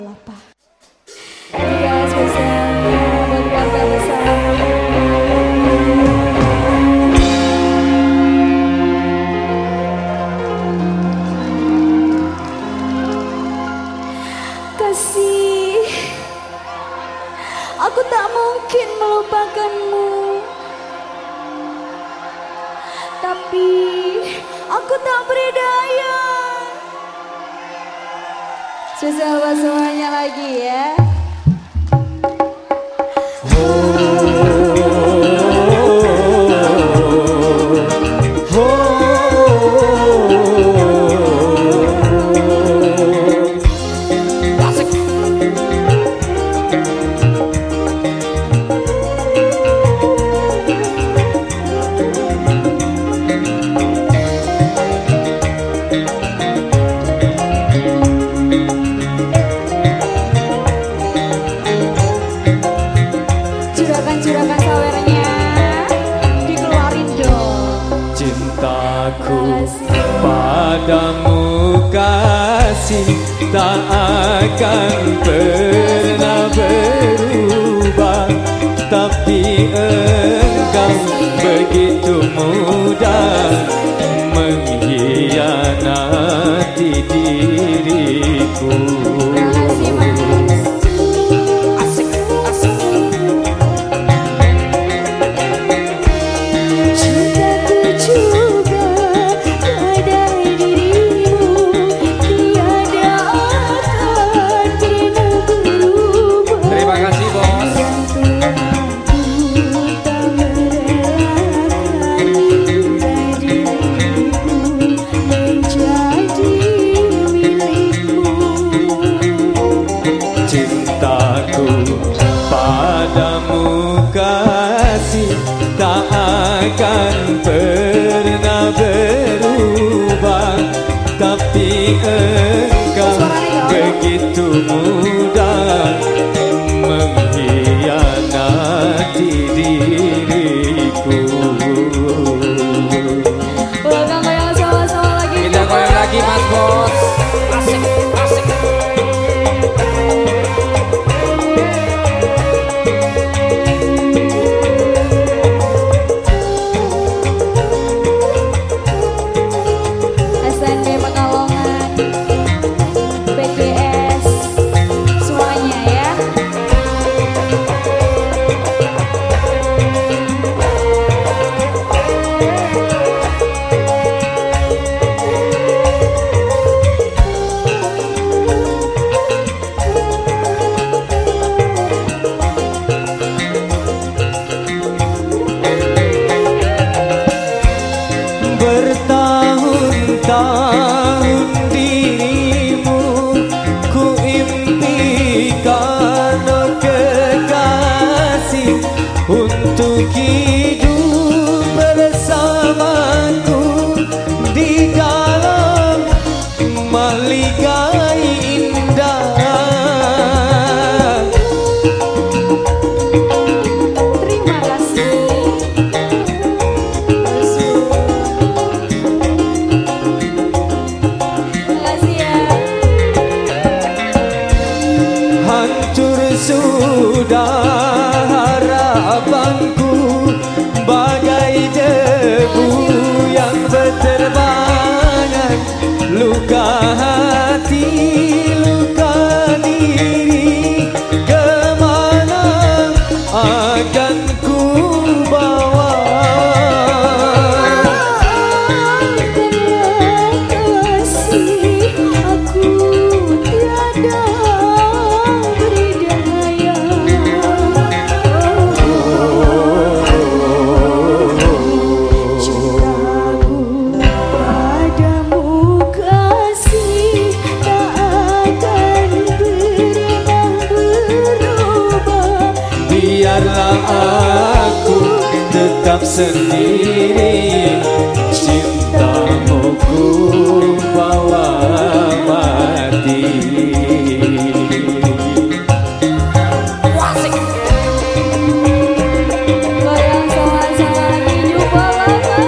Apa? Juga spesialnya buat keluarga besar. Kasih, aku tak mungkin melupakanmu, tapi aku tak berdaya. Spesial buat semuanya lagi ya. Curakan sawernya dikeluarin dong. Cintaku padamu kasih tak akan pernah berubah, tapi engkau begitu mudah mengkhianati diriku. Kasih tak akan pernah berubah, tapi engkau begitu mudah mengkhianati diriku. Kita goyang sama-sama lagi. Kita goyang lagi Mas Bos. Asik, asik. Bertahun-tahun dirimu ku impikan, oh kekasih, untuk hidup bersamaku di dalam maligai indah. Terima kasih. Sudah harapanku bagai debu yang berterbangan, luka hati, luka diri, kemana akan ku bawa? Biarlah aku tetap sendiri, cintamu ku bawa mati. Goyang sama-sama lagi, jumpa lagi.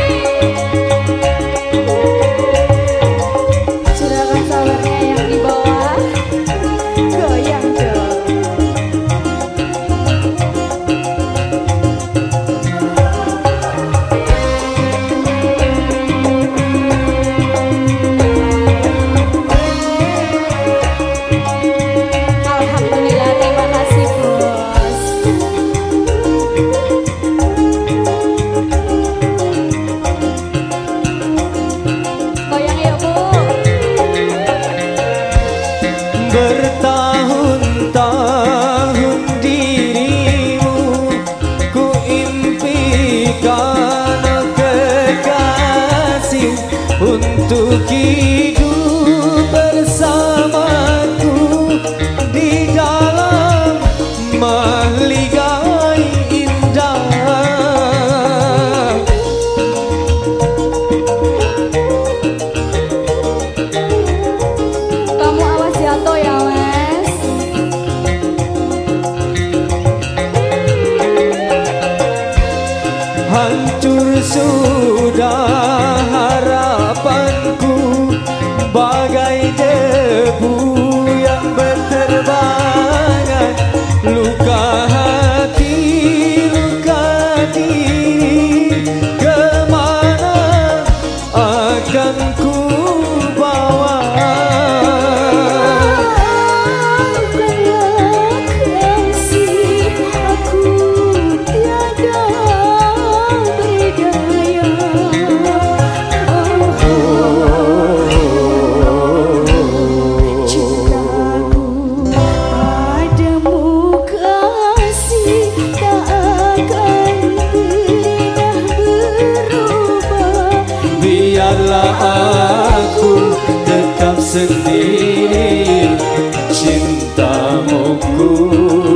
Curakan sawernya yang di bawah. bertahun-tahun dirimu ku impikan kekasih untuk hidup bersamaku di dalam mahligai indah. Kamu awas jatuh ya, Mas. Hancur sudah harapanku bagai debu yang berterbangan, luka hati, luka diri, kemana akan ku bawa? Maafkanlah kasih, aku tiada berdaya. Cintaku padamu kasih tak akan pernah berubah. Biarlah aku tetap sendiri, cintamu ku